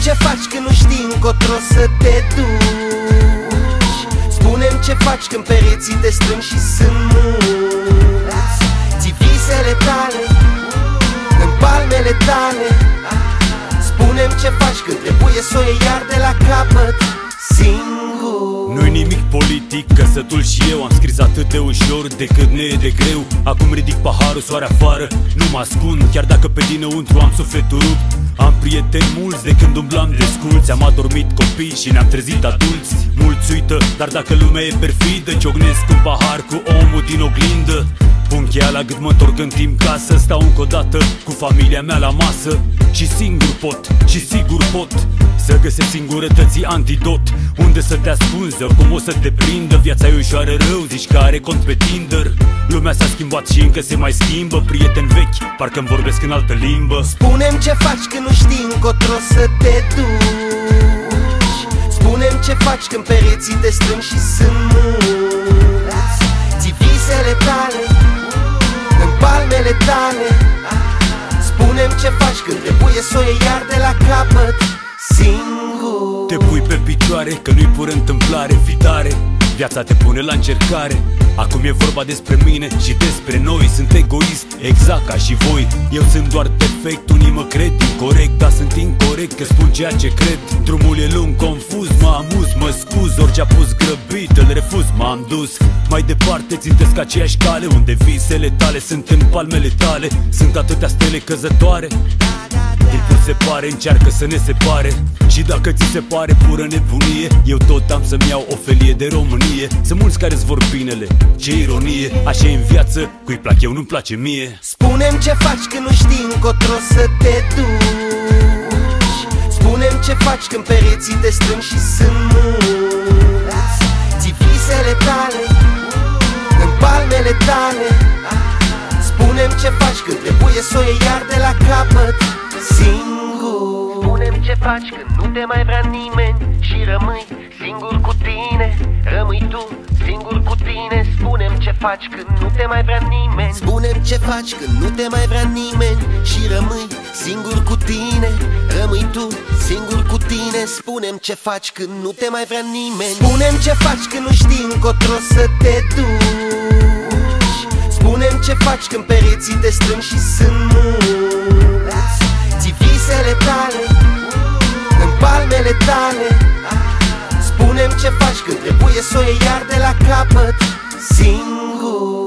ce faci când nu știi încotro să te duci. Spune-mi ce faci când pereții te strâng și sunt mulți. Ții visele tale în palmele tale. Spune-mi ce faci când trebuie să o iei iar de la capăt singur. Nu-i nimic politic, că sătul și eu am scris atât de ușor decât ne e de greu. Acum ridic paharul, soare afară, nu mă ascund, chiar dacă pe dinăuntru am sufletul rupt. Am prieteni mulți de când umblam desculți, am adormit copii și ne-am trezit adulți. Mulți uită, dar dacă lumea e perfidă, ciocnesc un pahar cu omul din oglindă. Pun cheia la gât, mă întorc în timp ca să stau încă o dată cu familia mea la masă. Și singur pot, și sigur pot să găsesc singurătății antidot. Unde să te ascunzi, oricum o să te prindă. Viața e ușoară rău, zici că are cont pe Tinder. Lumea s-a schimbat și încă se mai schimbă. Prieteni vechi, parcă-mi vorbesc în altă limbă. Spune-mi ce faci când nu știi încotro să te duci. Spune-mi ce faci când pereții te strâng și sunt mulți. Ții visele tale în palmele tale. Spune-mi ce faci când trebuie să o iei iar de la capăt singur. Te pui pe picioare, că nu-i pură întâmplare, fii tare. Viața te pune la încercare. Acum e vorba despre mine și despre noi. Sunt egoist, exact ca și voi. Eu sunt doar defect, unii mă cred incorect, dar sunt incorect că spun ceea ce cred. Drumul e lung, confuz, mă amuz, mă scuz. Orice a pus grăbit, îl refuz, m-am dus mai departe, țintesc aceeași cale, unde visele tale sunt în palmele tale. Sunt atâtea stele căzătoare, timpul se pare, încearcă să ne separe. Și dacă ți se pare pură nebunie, eu tot am să-mi iau o felie de Românie. Sunt mulți care-ți vor binele, ce ironie. Așa e în viață, cui plac eu, nu-mi place mie. Spune-mi ce faci când nu știi încotro să te duci. Spune-mi ce faci când pereții te strâng și sunt mulți. Ții visele tale în palmele tale. Spune-mi ce faci când trebuie să o iei iar de la capăt singur. Spune-mi ce faci când nu te mai vrea nimeni și rămâi singur cu tine. Rămâi tu singur cu tine. Spune-mi ce faci când nu te mai vrea nimeni. Spune-mi ce faci când nu te mai vrea nimeni și rămâi singur cu tine. Rămâi tu singur cu tine. Spune-mi ce faci când nu te mai vrea nimeni. Spune-mi ce faci când nu știi încotro să te duci. Spune-mi ce faci când pereții te strâng și sunt mulți. Ții visele tale în palmele tale. Spune-mi ce faci când trebuie să o iei iar de la capăt singur.